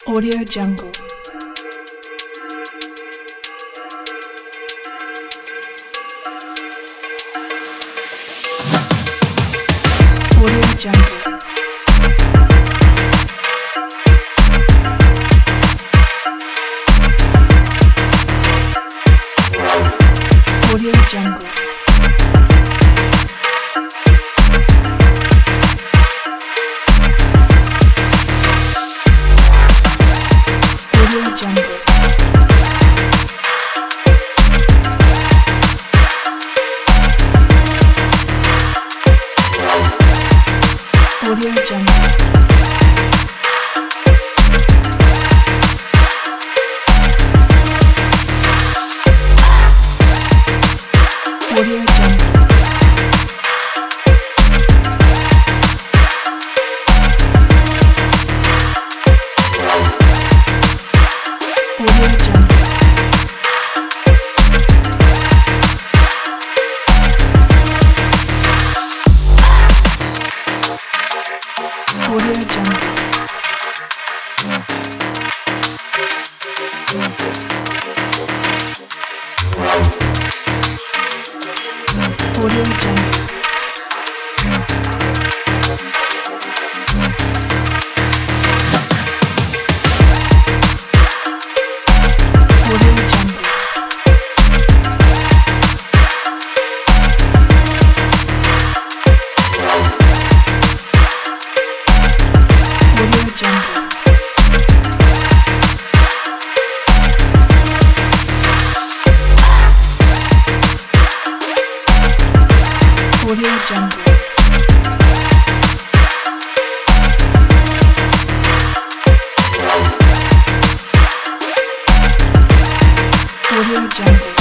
Audio Jungle. Audio Jungle. Audio Jungle. Audio Jungle. Audio Jungle. Audio Jungle. Audio Jungle. Audio Jungle. Audio Jungle. Audio Jungle. Audio Jungle. Audio Jungle. Audio Jungle.